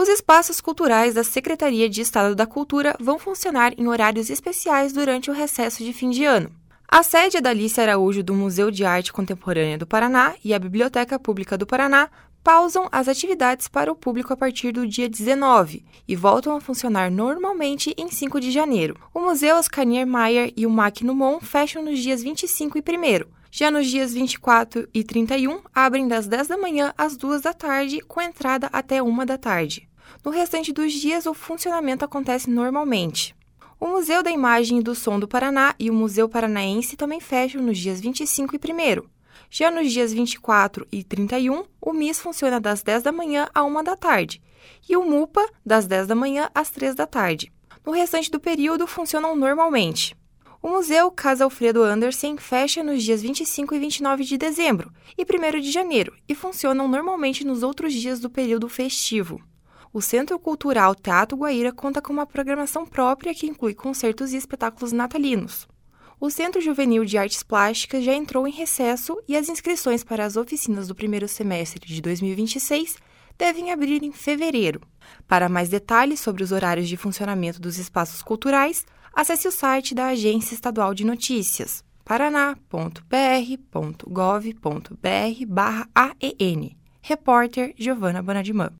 Os espaços culturais da Secretaria de Estado da Cultura vão funcionar em horários especiais durante o recesso de fim de ano. A sede da Alice Araújo do Museu de Arte Contemporânea do Paraná e a Biblioteca Pública do Paraná pausam as atividades para o público a partir do dia 19 e voltam a funcionar normalmente em 5 de janeiro. O Museu Oscar Niemeyer e o MAC Numon fecham nos dias 25 e 1º. Já nos dias 24 e 31, abrem das 10 da manhã às 2 da tarde, com entrada até 1 da tarde. No restante dos dias, o funcionamento acontece normalmente. O Museu da Imagem e do Som do Paraná e o Museu Paranaense também fecham nos dias 25 e 1º. Já nos dias 24 e 31, o MIS funciona das 10 da manhã à 1 da tarde e o MUPA das 10 da manhã às 3 da tarde. No restante do período, funcionam normalmente. O Museu Casa Alfredo Andersen fecha nos dias 25 e 29 de dezembro e 1º de janeiro e funcionam normalmente nos outros dias do período festivo. O Centro Cultural Teatro Guaíra conta com uma programação própria que inclui concertos e espetáculos natalinos. O Centro Juvenil de Artes Plásticas já entrou em recesso e as inscrições para as oficinas do primeiro semestre de 2026 devem abrir em fevereiro. Para mais detalhes sobre os horários de funcionamento dos espaços culturais, acesse o site da Agência Estadual de Notícias, paraná.pr.gov.br/AEN. Repórter Giovana Bonadimã.